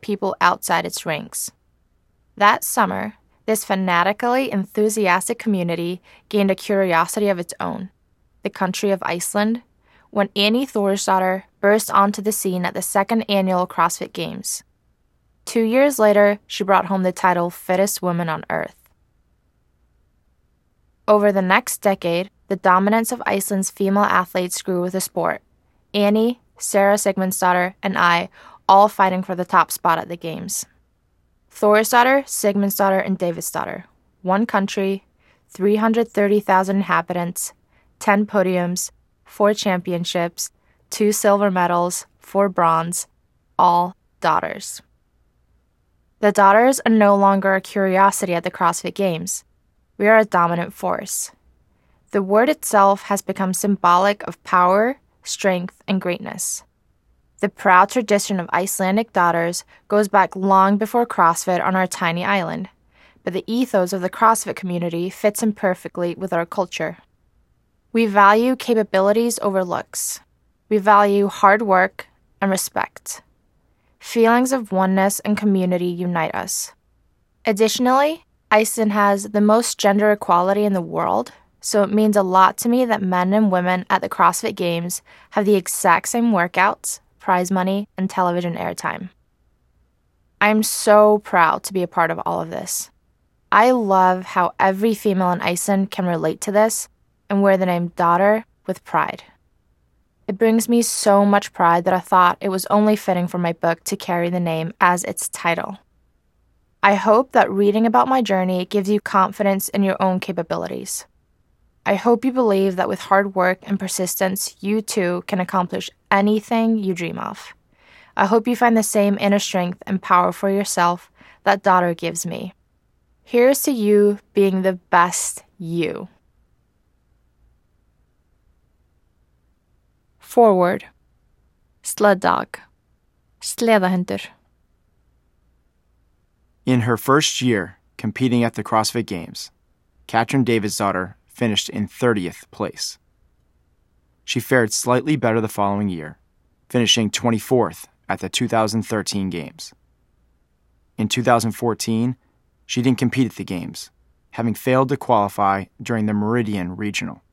people outside its ranks. That summer, this fanatically enthusiastic community gained a curiosity of its own, the country of Iceland, when Annie Thorisdottir burst onto the scene at the second annual CrossFit Games. 2 years later, she brought home the title Fittest Woman on Earth. Over the next decade, the dominance of Iceland's female athletes grew with the sport. Annie, Sarah Sigmundsdóttir, and I all fighting for the top spot at the Games. Thorisdottir, Sigmundsdóttir, and Davidsdóttir. One country, 330,000 inhabitants, 10 podiums, 4 championships, 2 silver medals, 4 bronze, all daughters. The daughters are no longer a curiosity at the CrossFit Games. We are a dominant force. The word itself has become symbolic of power, strength, and greatness. The proud tradition of Icelandic daughters goes back long before CrossFit on our tiny island, but the ethos of the CrossFit community fits in perfectly with our culture. We value capabilities over looks. We value hard work and respect. Feelings of oneness and community unite us. Additionally, Iceland has the most gender equality in the world, so it means a lot to me that men and women at the CrossFit Games have the exact same workouts, prize money, and television airtime. I'm so proud to be a part of all of this. I love how every female in Iceland can relate to this and wear the name daughter with pride. It brings me so much pride that I thought it was only fitting for my book to carry the name as its title. I hope that reading about my journey gives you confidence in your own capabilities. I hope you believe that with hard work and persistence, you too can accomplish anything you dream of. I hope you find the same inner strength and power for yourself that daughter gives me. Here's to you being the best you. Forward. Sled dog. Sleðahundur. In her first year competing at the CrossFit Games, Katrin Davidsdóttir finished in 30th place. She fared slightly better the following year, finishing 24th at the 2013 Games. In 2014, she didn't compete at the Games, having failed to qualify during the Meridian Regional.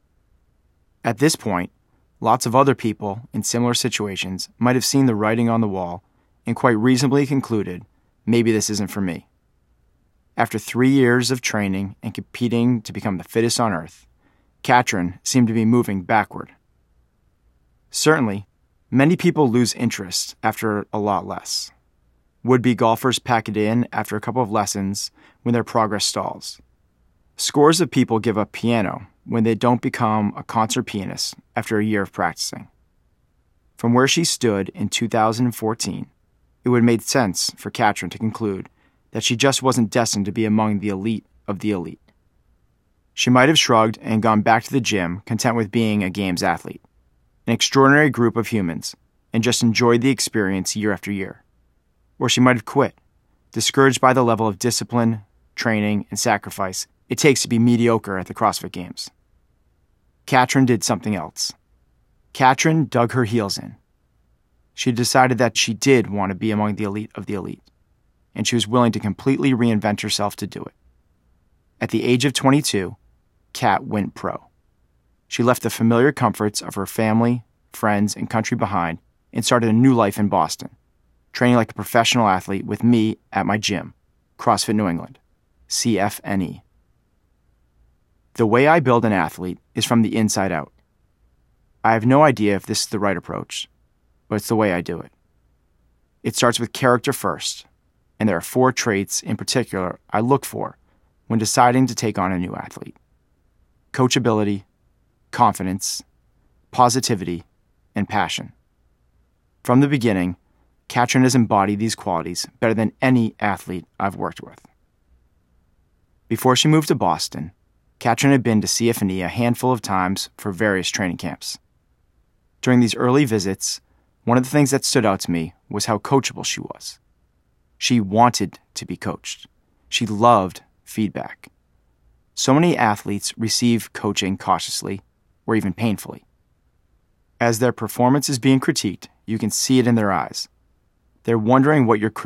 At this point, lots of other people in similar situations might have seen the writing on the wall and quite reasonably concluded, maybe this isn't for me. After 3 years of training and competing to become the fittest on earth, Katrin seemed to be moving backward. Certainly, many people lose interest after a lot less. Would-be golfers pack it in after a couple of lessons when their progress stalls. Scores of people give up piano when they don't become a concert pianist after a year of practicing. From where she stood in 2014, it would have made sense for Katrin to conclude that she just wasn't destined to be among the elite of the elite. She might have shrugged and gone back to the gym, content with being a Games athlete, an extraordinary group of humans, and just enjoyed the experience year after year. Or she might have quit, discouraged by the level of discipline, training, and sacrifice it takes to be mediocre at the CrossFit Games. Katrin did something else. Katrin dug her heels in. She decided that she did want to be among the elite of the elite, and she was willing to completely reinvent herself to do it. At the age of 22, Kat went pro. She left the familiar comforts of her family, friends, and country behind and started a new life in Boston, training like a professional athlete with me at my gym, CrossFit New England, CFNE. The way I build an athlete is from the inside out. I have no idea if this is the right approach, but it's the way I do it. It starts with character first, and there are 4 traits in particular I look for when deciding to take on a new athlete: coachability, confidence, positivity, and passion. From the beginning, Katrin has embodied these qualities better than any athlete I've worked with. Before she moved to Boston, Katrin had been to CFNE a handful of times for various training camps. During these early visits, one of the things that stood out to me was how coachable she was. She wanted to be coached. She loved feedback. So many athletes receive coaching cautiously or even painfully. As their performance is being critiqued, you can see it in their eyes. They're wondering what your